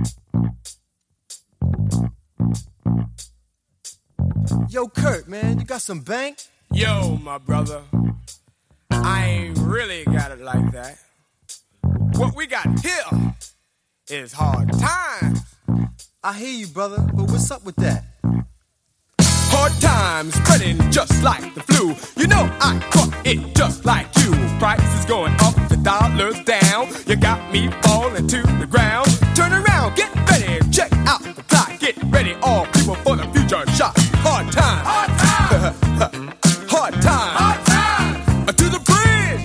Yo, Kurt, man, you got some bank? Yo, my brother, I ain't really got it like that. What we got here is hard times. I hear you, brother, but what's up with that? Hard times spreading just like the flu. You know I caught it just like you. Prices going up, the dollar's down. You got me falling to the ground. Turn around, get ready, check out the clock. Get ready, all people, for the future shock. Hard times. Hard times. Hard times. Hard times. To the bridge.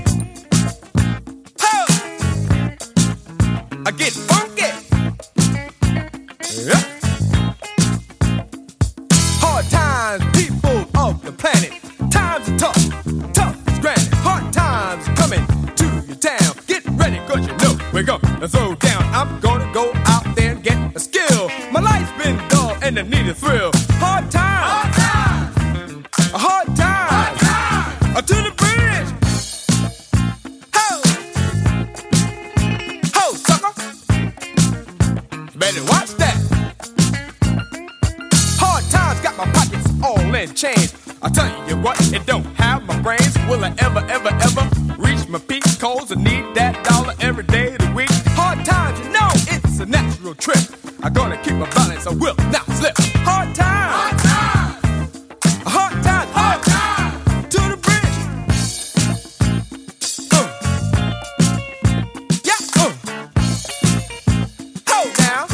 Ho. I get funky. Yeah. Hard times, people of the planet. Times are tough, tough is granted. Hard times coming to your town. Get ready, cause you know we're gonna throw down. I'm gonna go out there and get a skill. My life's been dull and I need a thrill. Hard times, hard times, hard times, hard times. To the bridge. Ho, ho, sucker. Better watch that. Hard times got my pockets all in chains. I tell you what, it don't have my brains. Will I ever, ever, ever reach my peak? Cause I need that dollar every day of the week. Hard times, you know, it's a natural trip. I'm gonna keep my balance, I will not slip. Hard times, hard times, hard times, hard times. To the bridge. Yeah, hold now.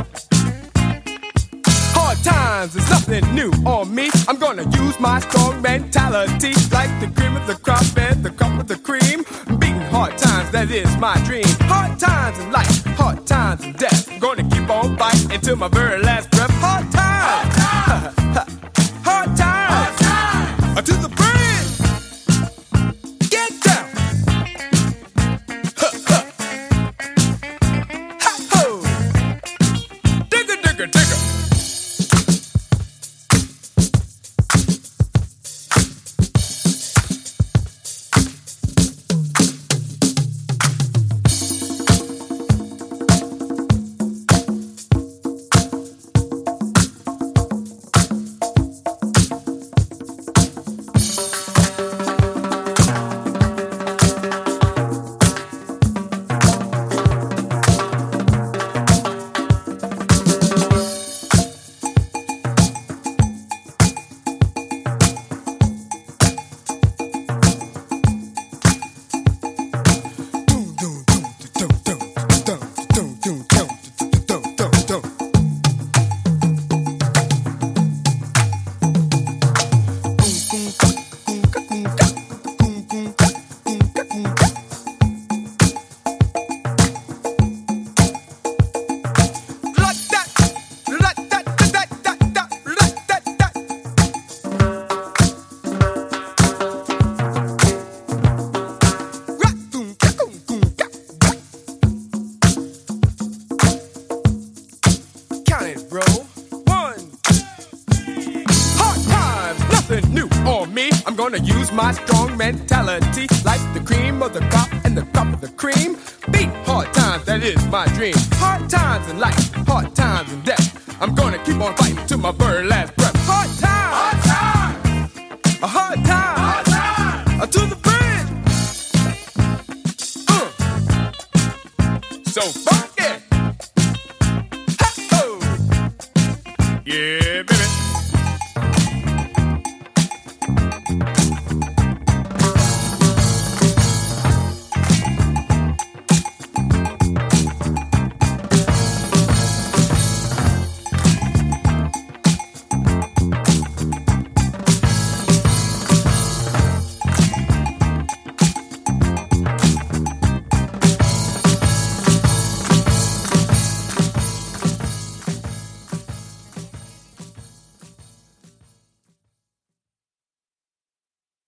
Hard times is nothing new on me. I'm gonna use my strong mentality, like the cream of the crop and the crop of the cream. Beating hard times, that is my dream. Hard times in life, hard times in death. I'm gonna keep on fighting until my very last breath. Hard times, hard times, hard times. To the bridge. Get down. Ho. Digger, digger, digger. My strong mentality, like the cream of the crop and the crop of the cream. Beat hard times, that is my dream. Hard times in life, hard times in death. I'm gonna keep on fighting to my very last breath. Hard times, hard times, hard times.